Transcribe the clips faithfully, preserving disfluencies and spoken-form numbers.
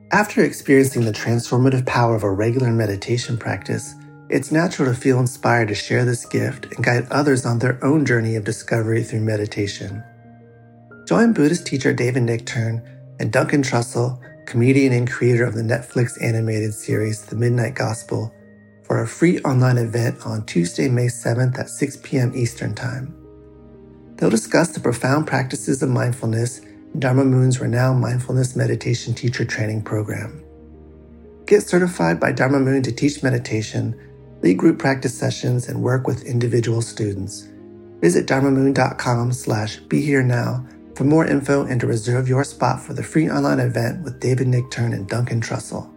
After experiencing the transformative power of a regular meditation practice, it's natural to feel inspired to share this gift and guide others on their own journey of discovery through meditation. Join Buddhist teacher David Nichtern and Duncan Trussell, comedian and creator of the Netflix animated series The Midnight Gospel, for a free online event on Tuesday, May seventh at six p.m. Eastern Time. They'll discuss the profound practices of mindfulness in Dharma Moon's renowned mindfulness meditation teacher training program. Get certified by Dharma Moon to teach meditation, lead group practice sessions, and work with individual students. Visit dharmamoon.com slash be here now for more info and to reserve your spot for the free online event with David Nichtern and Duncan Trussell.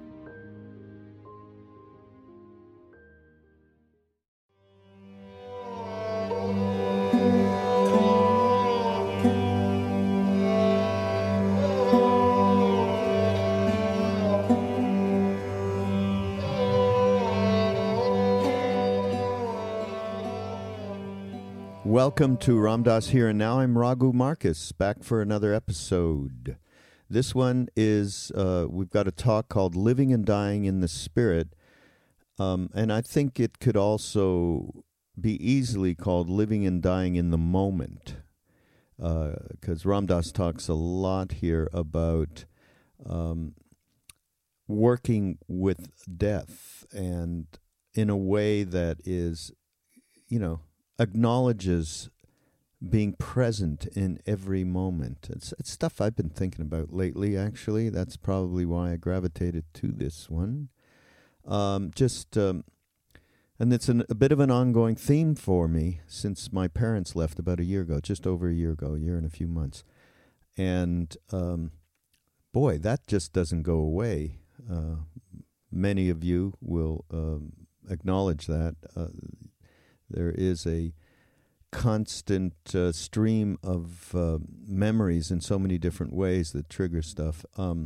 Welcome to Ram Dass Here and Now. I'm Raghu Marcus, back for another episode. This one is, uh, we've got a talk called Living and Dying in the Spirit, um, and I think it could also be easily called Living and Dying in the Moment, because uh, Ram Dass talks a lot here about um, working with death, and in a way that is, you know, acknowledges being present in every moment. It's, it's stuff I've been thinking about lately, actually. That's probably why I gravitated to this one. Um, just, um, and it's an, a bit of an ongoing theme for me since my parents left about a year ago, just over a year ago, a year and a few months. And, um, boy, that just doesn't go away. Uh, many of you will um, acknowledge that. Uh, There is a constant uh, stream of uh, memories in so many different ways that trigger stuff. Um,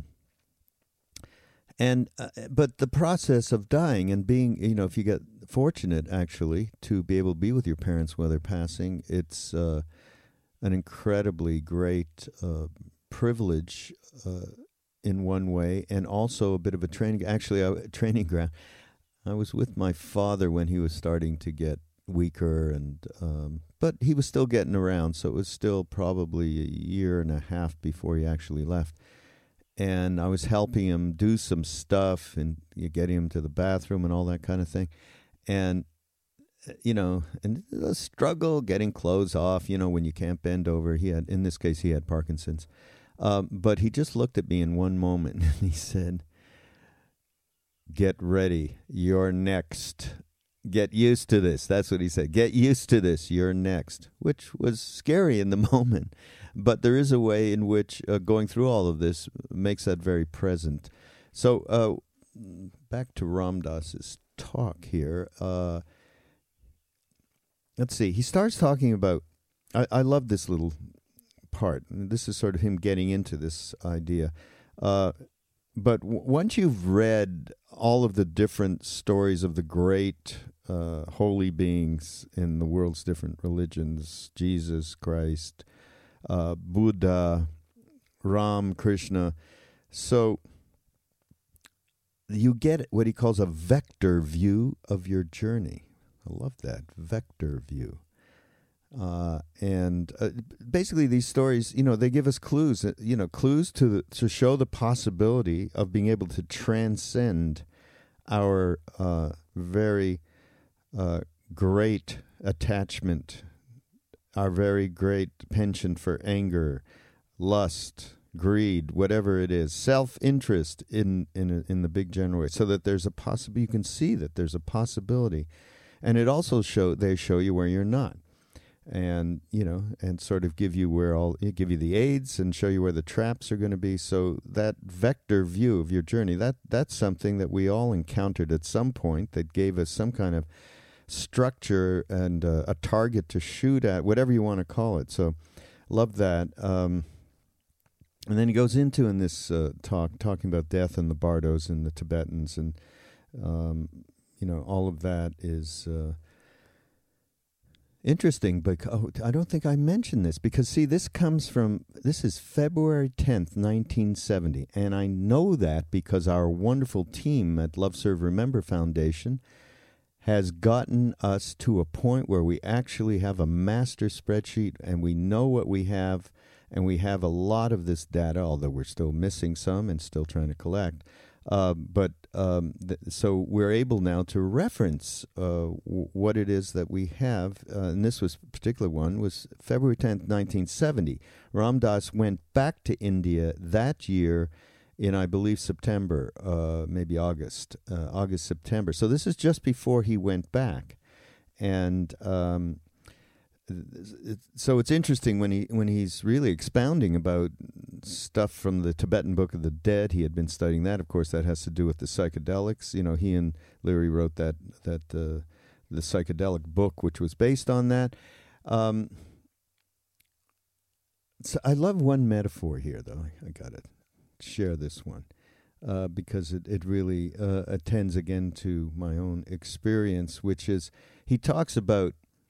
and uh, but the process of dying and being, you know, if you get fortunate actually to be able to be with your parents while they're passing, it's uh, an incredibly great uh, privilege uh, in one way, and also a bit of a training. Actually, a training ground. I was with my father when he was starting to get weaker, and um, but he was still getting around, so it was still probably a year and a half before he actually left. And I was helping him do some stuff and getting him to the bathroom and all that kind of thing. And, you know, and the struggle getting clothes off, you know, when you can't bend over. He had, in this case, he had Parkinson's. Um, but he just looked at me in one moment and he said, "Get ready, you're next. Get used to this." That's what he said. "Get used to this. You're next," which was scary in the moment. But there is a way in which uh, going through all of this makes that very present. So uh, back to Ram Dass's talk here. Uh, let's see. He starts talking about, I, I love this little part. This is sort of him getting into this idea. Uh, but w- once you've read all of the different stories of the great Uh, holy beings in the world's different religions, Jesus Christ, uh, Buddha, Ram, Krishna. So you get what he calls a vector view of your journey. I love that, vector view. Uh, and uh, basically these stories, you know, they give us clues, uh, you know, clues to the, to show the possibility of being able to transcend our uh, very Uh, great attachment, our very great penchant for anger, lust, greed, whatever it is, self-interest in in a, in the big general way, so that there's a possibility. You can see that there's a possibility, and it also show they show you where you're not, and you know, and sort of give you where all give you the aids and show you where the traps are going to be. So that vector view of your journey, that that's something that we all encountered at some point that gave us some kind of structure and uh, a target to shoot at, whatever you want to call it. So love that. Um, and then he goes into in this uh, talk, talking about death and the Bardos and the Tibetans, and um, you know, all of that is uh, Interesting, but oh, I don't think I mentioned this because, see, this comes from, this is February tenth, nineteen seventy, and I know that because our wonderful team at Love, Serve, Remember Foundation has gotten us to a point where we actually have a master spreadsheet and we know what we have, and we have a lot of this data, although we're still missing some and still trying to collect. Uh, but um, th- so we're able now to reference uh, w- what it is that we have. Uh, and this was particular one was February tenth, nineteen seventy. Ram Dass went back to India that year in, I believe, September, uh, maybe August, uh, August, September. So this is just before he went back. And um, so it's interesting when he when he's really expounding about stuff from the Tibetan Book of the Dead. He had been studying that. Of course, that has to do with the psychedelics. You know, he and Leary wrote that that uh, the psychedelic book, which was based on that. Um, so I love one metaphor here, though. I got to share this one uh, because it it really uh, attends again to my own experience, which is he talks about.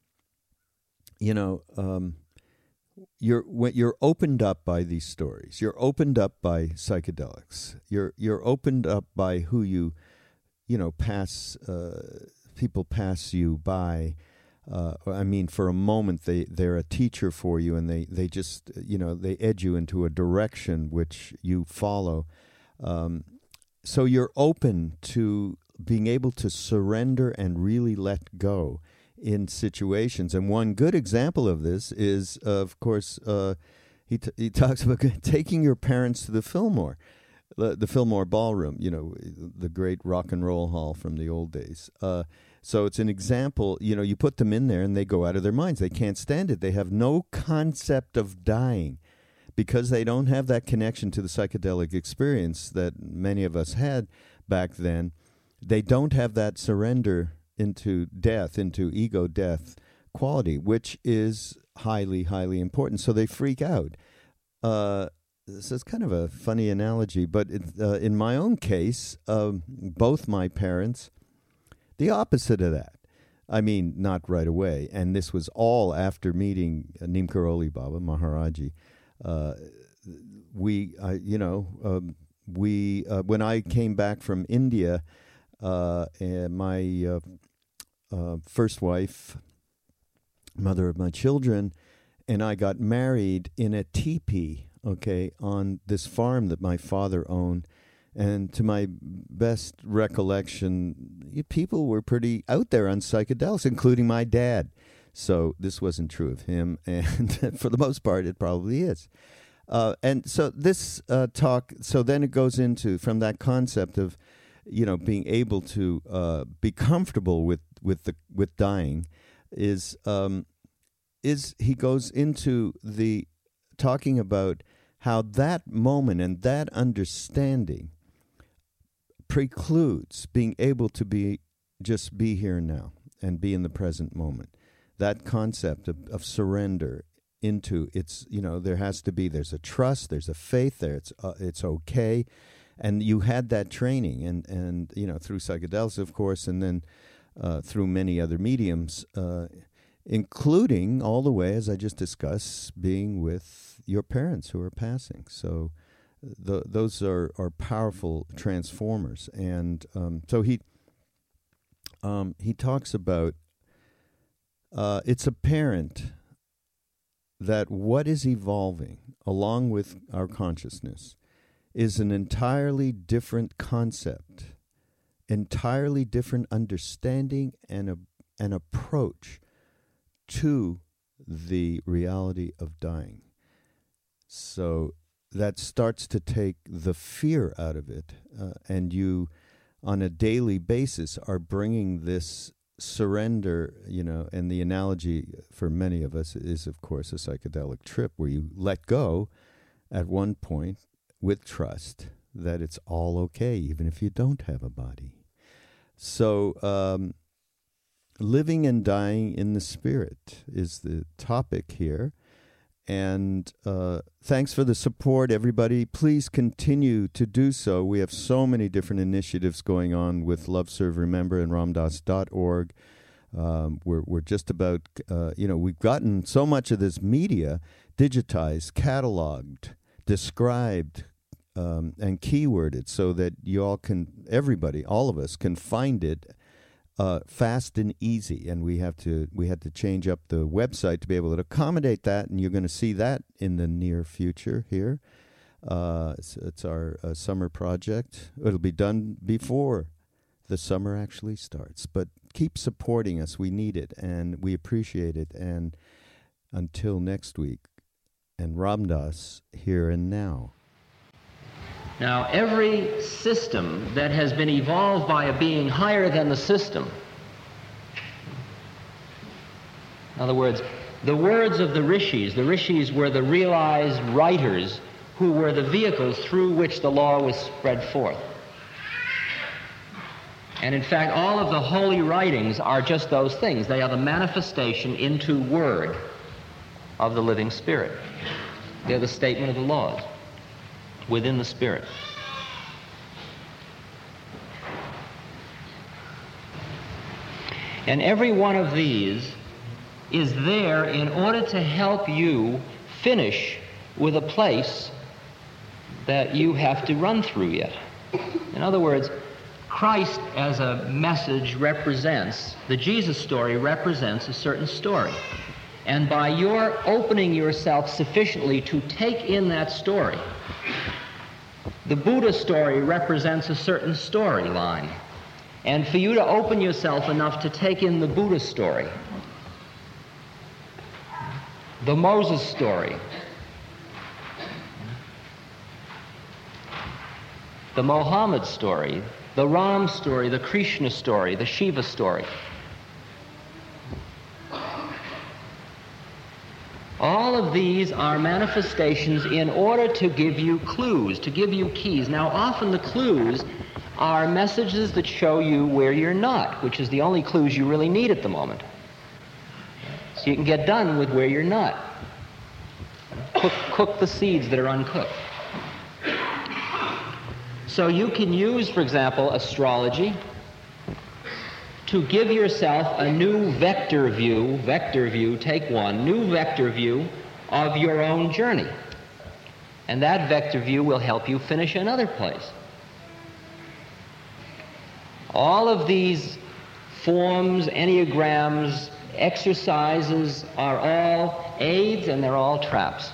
You know, um, you're when you're opened up by these stories. You're opened up by psychedelics. You're you're opened up by who you, you know, pass. Uh, people pass you by. Uh, I mean, for a moment, they they're a teacher for you, and they they just you know they edge you into a direction which you follow. Um, so you're open to being able to surrender and really let go in situations. And one good example of this is, uh, of course, uh, he t- he talks about taking your parents to the Fillmore, the, the Fillmore Ballroom, you know, the great rock and roll hall from the old days. Uh, so it's an example, you know, you put them in there and they go out of their minds. They can't stand it. They have no concept of dying because they don't have that connection to the psychedelic experience that many of us had back then. They don't have that surrender into death, into ego death quality, which is highly, highly important. So they freak out. Uh, this is kind of a funny analogy, but it, uh, in my own case, um, both my parents, the opposite of that. I mean, not right away. And this was all after meeting Neem Karoli Baba, Maharaji. Uh, we, uh, you know, um, we, uh, when I came back from India, uh, and my uh, Uh, first wife, mother of my children, and I got married in a teepee, okay, on this farm that my father owned. And to my best recollection, people were pretty out there on psychedelics, including my dad. So this wasn't true of him, and for the most part, it probably is. Uh, and so this uh, talk, so then it goes into, from that concept of, you know, being able to uh, be comfortable with, with the with dying, is um, is he goes into the talking about how that moment and that understanding precludes being able to be just be here now and be in the present moment. That concept of, of surrender into it's, you know, there has to be, there's a trust, there's a faith there, it's uh, it's okay. And you had that training, and, and you know, through psychedelics, of course, and then uh, through many other mediums, uh, including all the way, as I just discussed, being with your parents who are passing. So the, those are, are powerful transformers. And um, so he um, he talks about, uh, it's apparent that what is evolving along with our consciousness is an entirely different concept, entirely different understanding and a, an approach to the reality of dying. So that starts to take the fear out of it, uh, and you, on a daily basis, are bringing this surrender, you know, and the analogy for many of us is, of course, a psychedelic trip where you let go at one point with trust that it's all okay, even if you don't have a body. So um, living and dying in the spirit is the topic here. And uh, thanks for the support, everybody. Please continue to do so. We have so many different initiatives going on with Love, Serve, Remember, and Ram Dass dot org. Um, we're we're just about uh, you know we've gotten so much of this media digitized, cataloged, described, um, and keyworded so that you all can, everybody, all of us can find it uh, fast and easy. And we have to we had to change up the website to be able to accommodate that. And you're going to see that in the near future here. Uh, it's, it's our uh, summer project. It'll be done before the summer actually starts. But keep supporting us. We need it, and we appreciate it. And until next week, and Ram Dass, here and now. Now, every system that has been evolved by a being higher than the system, in other words, the words of the rishis, the rishis were the realized writers who were the vehicles through which the law was spread forth. And in fact, all of the holy writings are just those things. They are the manifestation into word of the living Spirit. They're the statement of the laws within the Spirit. And every one of these is there in order to help you finish with a place that you have to run through yet. In other words, Christ as a message represents, the Jesus story represents a certain story. And by your opening yourself sufficiently to take in that story, the Buddha story represents a certain storyline. And for you to open yourself enough to take in the Buddha story, the Moses story, the Mohammed story, the Ram story, the Krishna story, the Shiva story, all of these are manifestations in order to give you clues, to give you keys. Now, often the clues are messages that show you where you're not, which is the only clues you really need at the moment. So you can get done with where you're not. Cook, cook the seeds that are uncooked. So you can use, for example, astrology to give yourself a new vector view, vector view, take one, new vector view of your own journey. And that vector view will help you finish another place. All of these forms, enneagrams, exercises are all aids and they're all traps.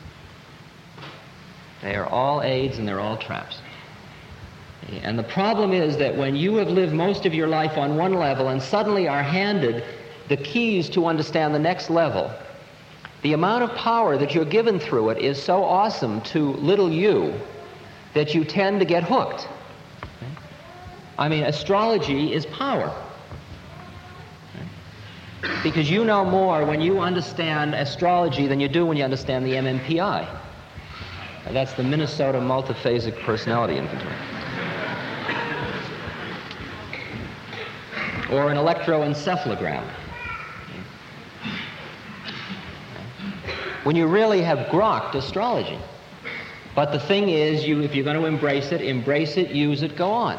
They are all aids and they're all traps. And the problem is that when you have lived most of your life on one level and suddenly are handed the keys to understand the next level, the amount of power that you're given through it is so awesome to little you that you tend to get hooked. I mean, astrology is power. Because you know more when you understand astrology than you do when you understand the M M P I. That's the Minnesota Multiphasic Personality Inventory. Or an electroencephalogram. When you really have grokked astrology. But the thing is, you, if you're going to embrace it, embrace it, use it, go on.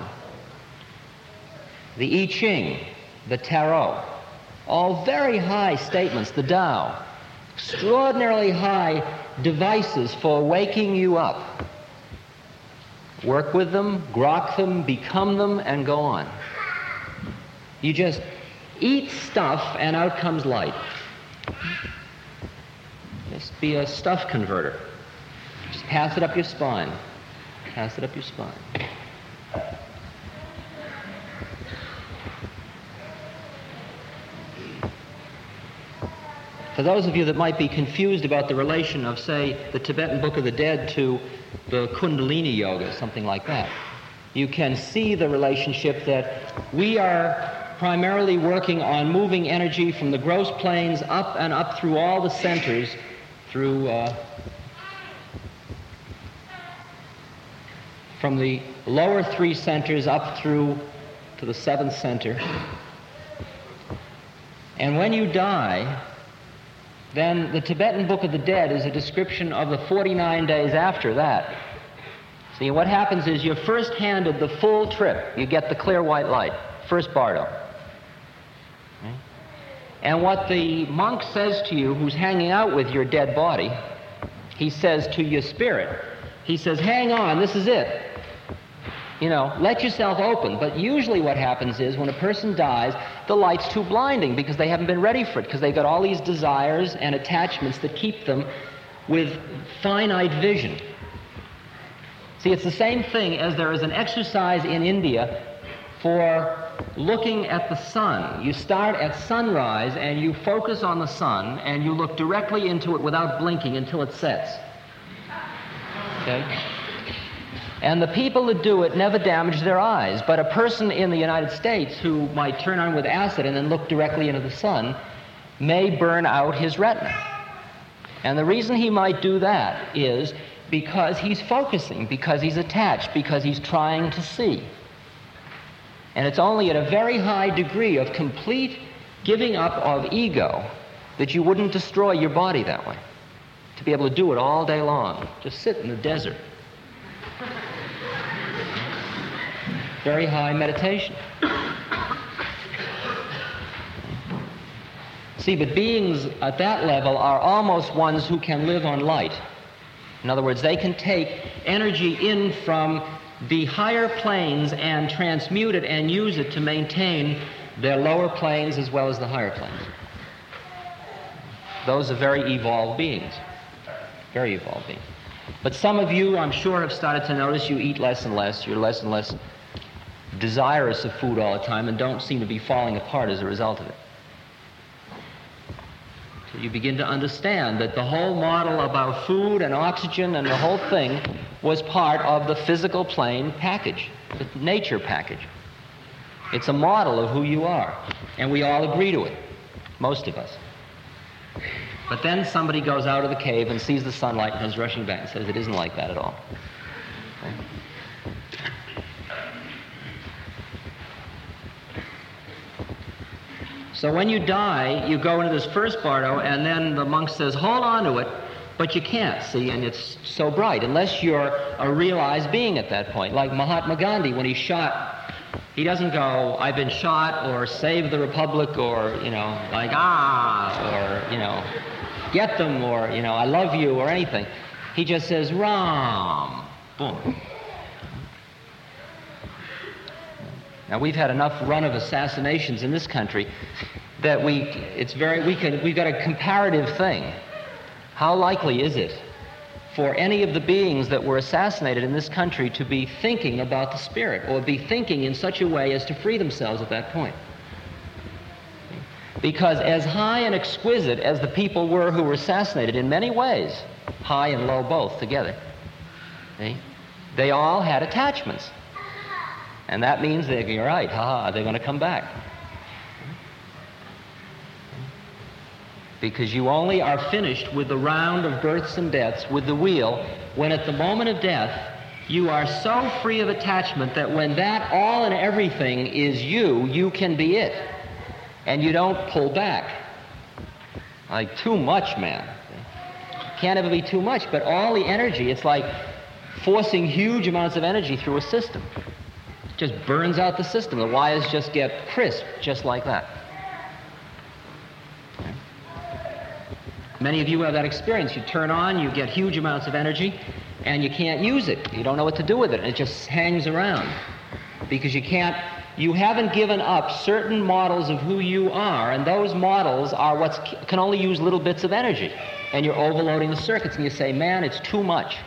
The I Ching, the Tarot, all very high statements, the Tao, extraordinarily high devices for waking you up. Work with them, grok them, become them, and go on. You just eat stuff and out comes light. Just be a stuff converter. Just pass it up your spine. Pass it up your spine. For those of you that might be confused about the relation of, say, the Tibetan Book of the Dead to the Kundalini Yoga, something like that, you can see the relationship that we are primarily working on moving energy from the gross planes up and up through all the centers, through uh, from the lower three centers up through to the seventh center. And when you die, then the Tibetan Book of the Dead is a description of the forty-nine days after that. See, what happens is you're first handed the full trip. You get the clear white light, first bardo. And what the monk says to you who's hanging out with your dead body, he says to your spirit, he says, hang on, this is it. You know, let yourself open. But usually what happens is when a person dies, the light's too blinding because they haven't been ready for it, because they've got all these desires and attachments that keep them with finite vision. See, it's the same thing as there is an exercise in India for looking at the sun. You start at sunrise and you focus on the sun and you look directly into it without blinking until it sets. Okay? And the people that do it never damage their eyes, but a person in the United States who might turn on with acid and then look directly into the sun may burn out his retina. And the reason he might do that is because he's focusing, because he's attached, because he's trying to see. And it's only at a very high degree of complete giving up of ego that you wouldn't destroy your body that way. To be able to do it all day long, just sit in the desert. Very high meditation. See, but beings at that level are almost ones who can live on light. In other words, they can take energy in from the higher planes and transmute it and use it to maintain their lower planes as well as the higher planes. Those are very evolved beings. Very evolved beings. But some of you, I'm sure, have started to notice you eat less and less. You're less and less desirous of food all the time and don't seem to be falling apart as a result of it. So you begin to understand that the whole model about food and oxygen and the whole thing was part of the physical plane package, the nature package. It's a model of who you are, and we all agree to it, most of us. But then somebody goes out of the cave and sees the sunlight and comes rushing back and says it isn't like that at all. Okay? So when you die, you go into this first bardo, and then the monk says, hold on to it, but you can't, see, and it's so bright, unless you're a realized being at that point. Like Mahatma Gandhi, when he's shot, he doesn't go, I've been shot, or save the republic, or, you know, like, ah, or, you know, get them, or, you know, I love you, or anything. He just says, Ram, boom. Now, we've had enough run of assassinations in this country that we, it's very, we can, we've got a comparative thing. How likely is it for any of the beings that were assassinated in this country to be thinking about the spirit, or be thinking in such a way as to free themselves at that point? Because as high and exquisite as the people were who were assassinated in many ways, high and low both together, see, they all had attachments. And that means they're, you're right, ha, they're going to come back. Because you only are finished with the round of births and deaths, with the wheel, when at the moment of death, you are so free of attachment that when that all and everything is you, you can be it. And you don't pull back. Like too much, man. Can't ever be too much, but all the energy, it's like forcing huge amounts of energy through a system. Just burns out the system. The wires just get crisp, just like that. Okay. Many of you have that experience. You turn on, you get huge amounts of energy, and you can't use it. You don't know what to do with it, and it just hangs around. Because you can't, you haven't given up certain models of who you are, and those models are what can only use little bits of energy. And you're overloading the circuits, and you say, man, it's too much.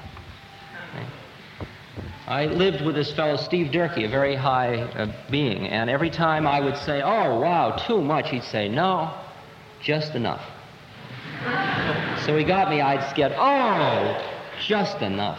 I lived with this fellow, Steve Durkee, a very high uh, being, and every time I would say, oh, wow, too much, he'd say, no, just enough. So he got me, I'd get, oh, just enough.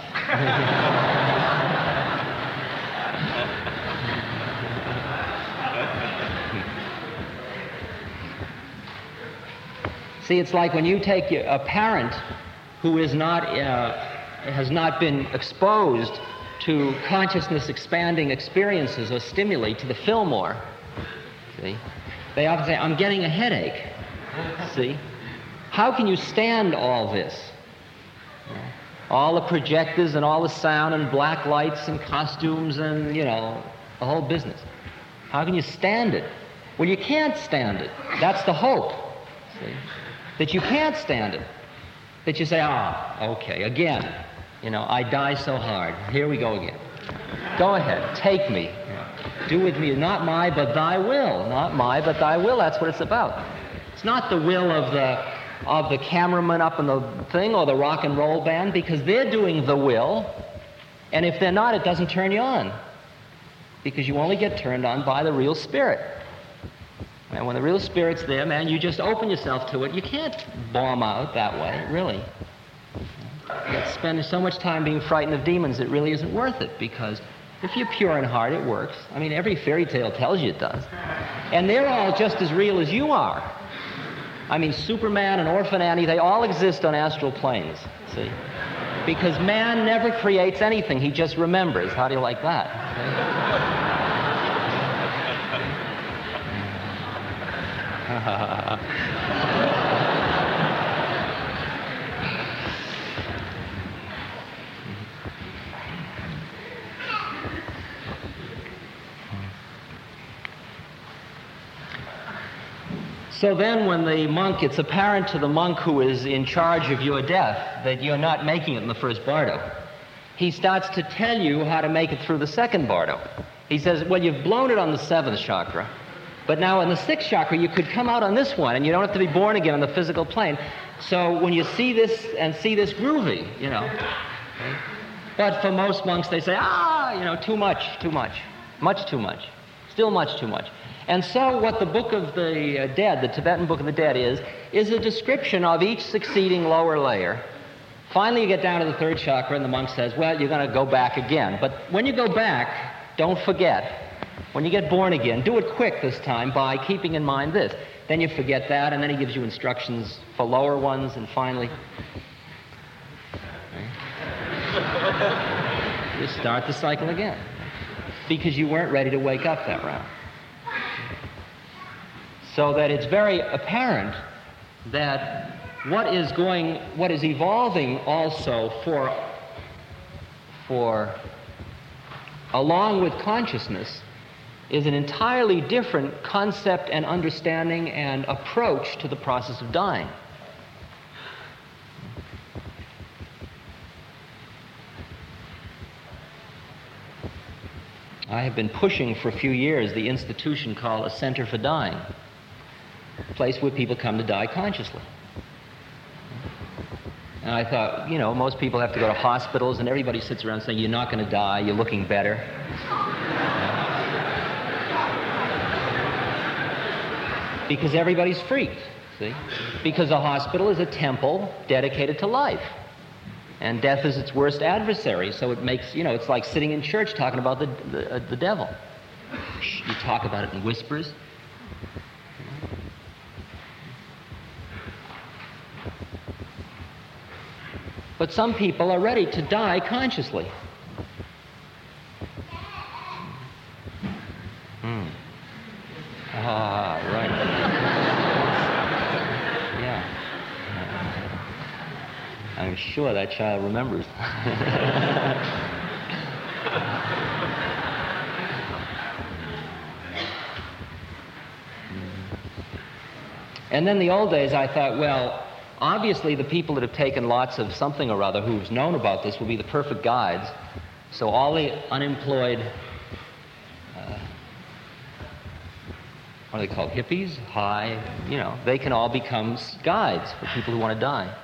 See, it's like when you take a parent who is not, uh, has not been exposed to consciousness-expanding experiences or stimuli, to the Fillmore, see? They often say, I'm getting a headache, see? How can you stand all this? All the projectors and all the sound and black lights and costumes and, you know, the whole business. How can you stand it Well, you can't stand it. That's the hope, see? That you can't stand it. That you say, ah, okay, again. You know, I die so hard. Here we go again. Go ahead, take me. Do with me, not my, but thy will. Not my, but thy will. That's what it's about. It's not the will of the of the cameraman up in the thing or the rock and roll band, because they're doing the will, and if they're not, it doesn't turn you on, because you only get turned on by the real spirit. And when the real spirit's there, man, you just open yourself to it. You can't bomb out that way, really. You get spending so much time being frightened of demons, it really isn't worth it, because if you're pure in heart, it works. I mean, every fairy tale tells you it does. And they're all just as real as you are. I mean, Superman and Orphan Annie, they all exist on astral planes, see? Because man never creates anything, he just remembers. How do you like that? So then when the monk, it's apparent to the monk who is in charge of your death that you're not making it in the first bardo. He starts to tell you how to make it through the second bardo. He says, well, you've blown it on the seventh chakra, but now in the sixth chakra you could come out on this one and you don't have to be born again on the physical plane. So when you see this and see this groovy, you know. Okay? But for most monks they say, ah, you know, too much, too much, much too much, still much too much. And so what the Book of the Dead, the Tibetan Book of the Dead is, is a description of each succeeding lower layer. Finally you get down to the third chakra and the monk says, well, you're going to go back again. But when you go back, don't forget, when you get born again, do it quick this time by keeping in mind this. Then you forget that, and then he gives you instructions for lower ones, and finally, you start the cycle again. Because you weren't ready to wake up that round. So that it's very apparent that what is going, what is evolving also for, for, along with consciousness, is an entirely different concept and understanding and approach to the process of dying. I have been pushing for a few years the institution called a Center for Dying, a place where people come to die consciously. And I thought, you know, most people have to go to hospitals and everybody sits around saying, you're not going to die, you're looking better. Because everybody's freaked, see? Because a hospital is a temple dedicated to life. And death is its worst adversary, so it makes, you know, it's like sitting in church talking about the, the, uh, the devil. Shh, you talk about it in whispers. But some people are ready to die consciously. Hmm. Ah, right. Yeah. I'm sure that child remembers. And then the old days I thought, well, obviously the people that have taken lots of something or other who's known about this will be the perfect guides. So all the unemployed, uh, what are they called, hippies, high, you know, they can all become guides for people who want to die.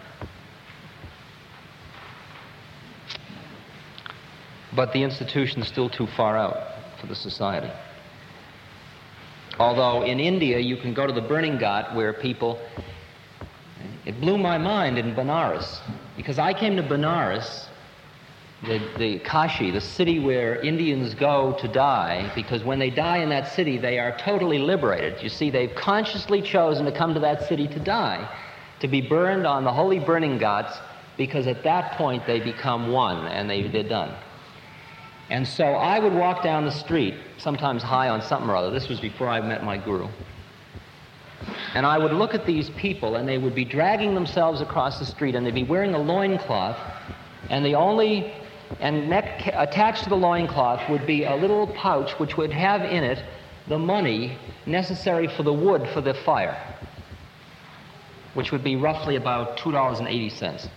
But the institution's still too far out for the society. Although in India you can go to the burning ghat where people, it blew my mind in Benares, because I came to Benares, the, the Kashi, the city where Indians go to die, because when they die in that city they are totally liberated. You see, they've consciously chosen to come to that city to die, to be burned on the holy burning ghats, because at that point they become one and they, they're done. And so I would walk down the street, sometimes high on something or other. This was before I met my guru. And I would look at these people, and they would be dragging themselves across the street, and they'd be wearing a loincloth, and the only, and neck, attached to the loincloth would be a little pouch which would have in it the money necessary for the wood for the fire, which would be roughly about two dollars and eighty cents.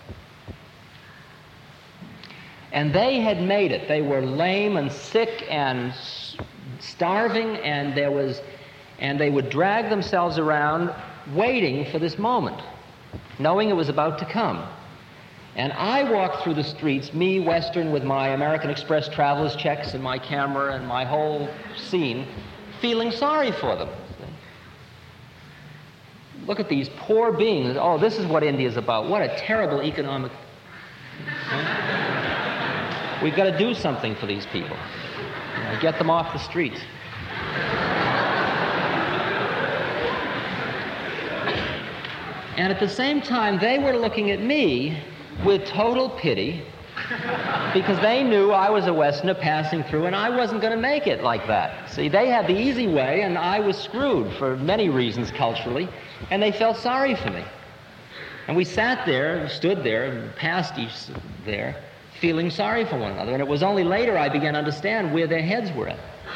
And they had made it. They were lame and sick and starving, and there was, and they would drag themselves around waiting for this moment, knowing it was about to come. And I walked through the streets, me, Western, with my American Express traveler's checks and my camera and my whole scene, feeling sorry for them. Look at these poor beings. Oh, this is what India's about. What a terrible economic... Huh? We've got to do something for these people. You know, get them off the streets. And at the same time, they were looking at me with total pity because they knew I was a Westerner passing through and I wasn't going to make it like that. See, they had the easy way and I was screwed for many reasons culturally, and they felt sorry for me. And we sat there and stood there and passed each there feeling sorry for one another. And it was only later I began to understand where their heads were at.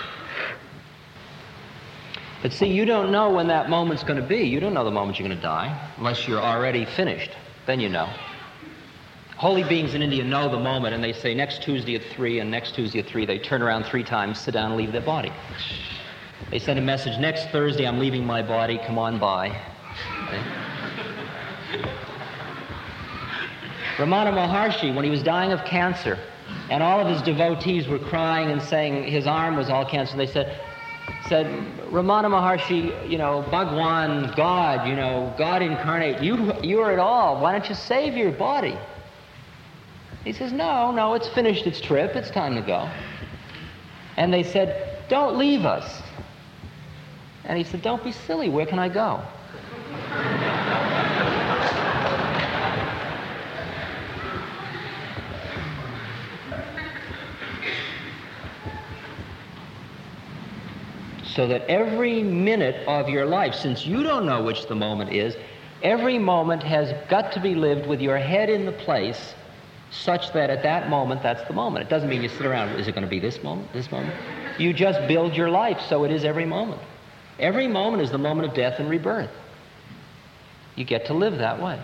But see, you don't know when that moment's going to be. You don't know the moment you're going to die unless you're already finished. Then you know. Holy beings in India know the moment, and they say next Tuesday at three, and next Tuesday at three, they turn around three times, sit down, and leave their body. They send a message, next Thursday I'm leaving my body, come on by. Okay? Ramana Maharshi, when he was dying of cancer, and all of his devotees were crying and saying his arm was all cancer, they said, said, Ramana Maharshi, you know, Bhagwan, God, you know, God incarnate, you, you are it all. Why don't you save your body? He says, no, no, it's finished its trip. It's time to go. And they said, don't leave us. And he said, don't be silly. Where can I go? So that every minute of your life, since you don't know which the moment is, every moment has got to be lived with your head in the place such that at that moment, that's the moment. It doesn't mean you sit around, is it going to be this moment, this moment? You just build your life so it is every moment. Every moment is the moment of death and rebirth. You get to live that way.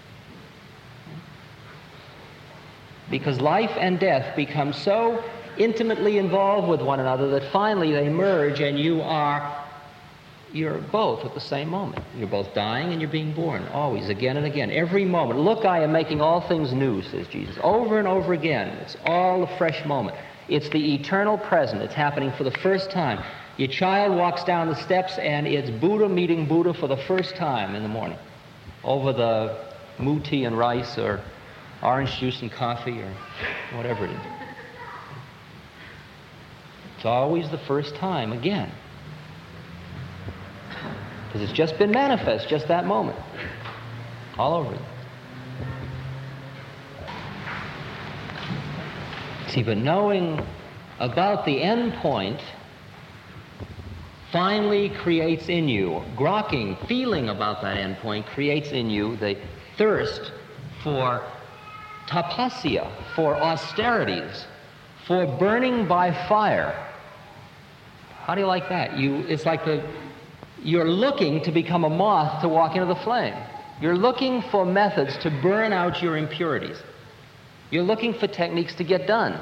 Because life and death become so intimately involved with one another that finally they merge and you are, you're both at the same moment. You're both dying and you're being born, always, again and again, every moment. Look, I am making all things new, says Jesus, over and over again. It's all a fresh moment. It's the eternal present. It's happening for the first time. Your child walks down the steps and it's Buddha meeting Buddha for the first time in the morning over the moo tea and rice or orange juice and coffee or whatever it is. It's always the first time again. Because it's just been manifest, just that moment. All over it. See, but knowing about the end point finally creates in you, grokking, feeling about that end point, creates in you the thirst for tapasya, for austerities, for burning by fire. How do you like that? You, it's like the... You're looking to become a moth to walk into the flame. You're looking for methods to burn out your impurities. You're looking for techniques to get done.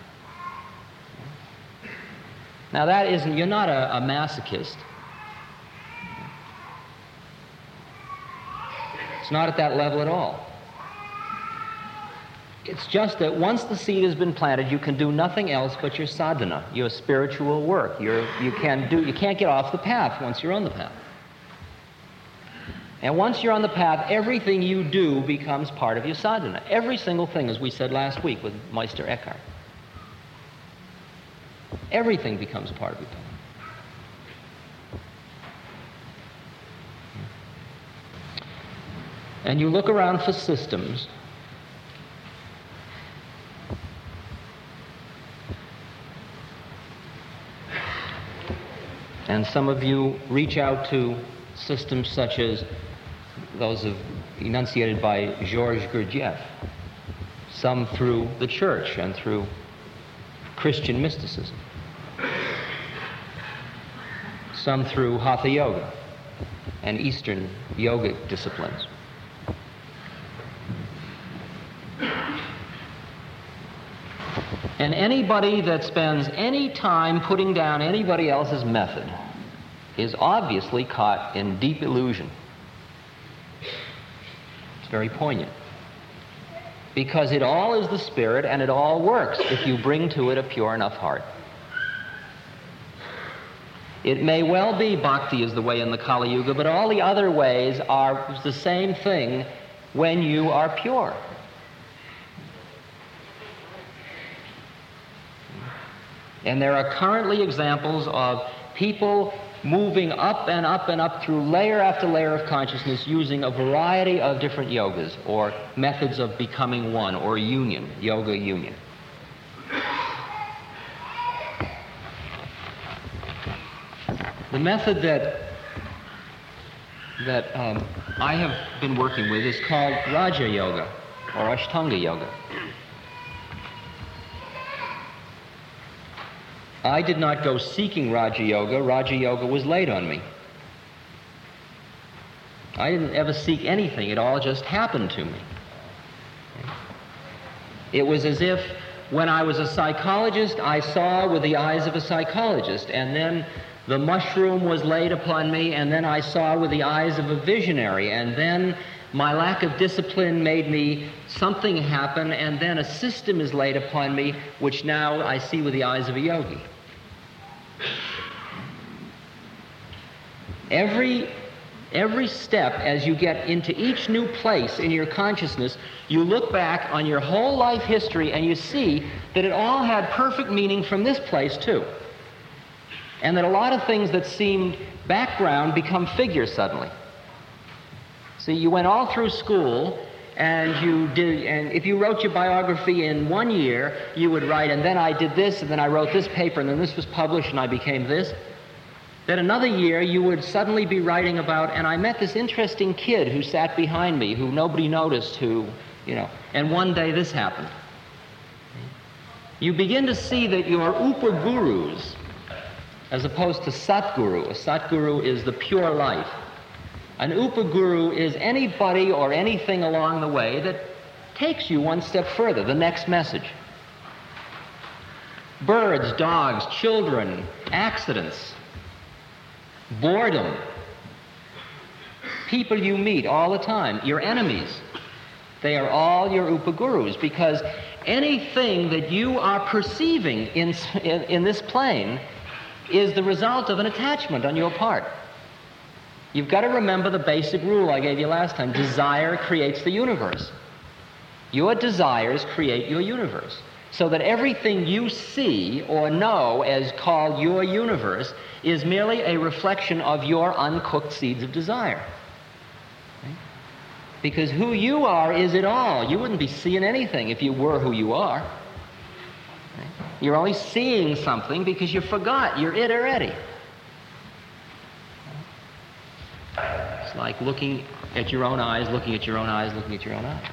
Now that isn't, you're not a, a masochist. It's not at that level at all. It's just that once the seed has been planted, you can do nothing else but your sadhana, your spiritual work. You're, you, can do, you can't get off the path once you're on the path. And once you're on the path, everything you do becomes part of your sadhana. Every single thing, as we said last week with Meister Eckhart. Everything becomes part of your path. And you look around for systems. And some of you reach out to systems such as those of, enunciated by Georges Gurdjieff, some through the church and through Christian mysticism. some through Hatha Yoga and Eastern yogic disciplines. And anybody that spends any time putting down anybody else's method is obviously caught in deep illusion. It's very poignant. Because it all is the spirit and it all works if you bring to it a pure enough heart. It may well be bhakti is the way in the Kali Yuga, but all the other ways are the same thing when you are pure. And there are currently examples of people moving up and up and up through layer after layer of consciousness using a variety of different yogas or methods of becoming one or union, yoga union. The method that that um, I have been working with is called Raja Yoga or Ashtanga Yoga. I did not go seeking Raja Yoga. Raja Yoga was laid on me. I didn't ever seek anything. It all just happened to me. It was as if when I was a psychologist, I saw with the eyes of a psychologist, and then the mushroom was laid upon me, and then I saw with the eyes of a visionary, and then my lack of discipline made me something happen, and then a system is laid upon me, which now I see with the eyes of a yogi. Every, every step as you get into each new place in your consciousness, you look back on your whole life history and you see that it all had perfect meaning from this place too. And that a lot of things that seemed background become figure suddenly. See, you went all through school and you did, and if you wrote your biography in one year, you would write, and then I did this, and then I wrote this paper, and then this was published, and I became this. Then another year, you would suddenly be writing about, and I met this interesting kid who sat behind me, who nobody noticed, who, you know, and one day this happened. You begin to see that your upa-gurus, as opposed to Satguru, a Satguru is the pure life. An upa-guru is anybody or anything along the way that takes you one step further, the next message. Birds, dogs, children, accidents, boredom, people you meet all the time, your enemies, they are all your upa-gurus, because anything that you are perceiving in, in, in this plane is the result of an attachment on your part. You've got to remember the basic rule I gave you last time. Desire creates the universe. Your desires create your universe. So that everything you see or know as called your universe is merely a reflection of your uncooked seeds of desire. Okay? Because who you are is it all. You wouldn't be seeing anything if you were who you are. Okay? You're only seeing something because you forgot you're it already. It's like looking at your own eyes, looking at your own eyes, looking at your own eyes.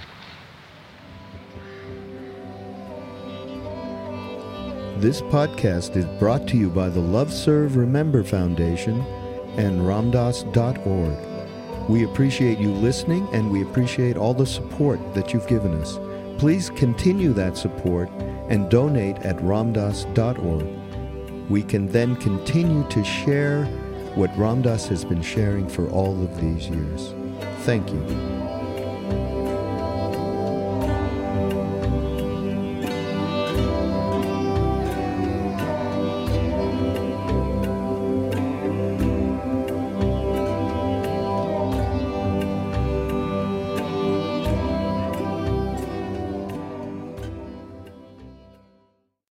This podcast is brought to you by the Love Serve Remember Foundation and ramdas dot org. We appreciate you listening, and we appreciate all the support that you've given us. Please continue that support and donate at ramdas dot org. We can then continue to share what Ram Dass has been sharing for all of these years. Thank you.